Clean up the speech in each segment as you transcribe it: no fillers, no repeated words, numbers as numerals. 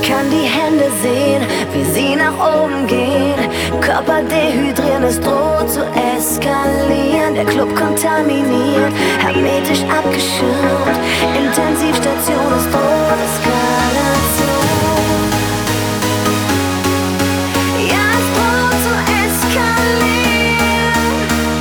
kann die Hände sehen, wie sie nach oben gehen. Körper dehydrieren, es droht zu eskalieren. Der Club kontaminiert, hermetisch abgeschirmt. Intensivstation, es droht Eskalation. Ja, es droht zu eskalieren.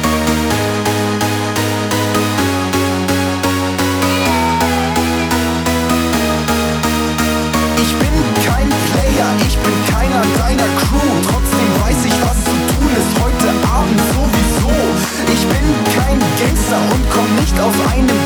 Ich bin kein Player, ich bin keiner deiner Crew. Trotzdem weiß ich, was zu tun ist heute Abend sowieso. Ich bin kein Gangster und komm nicht aus einem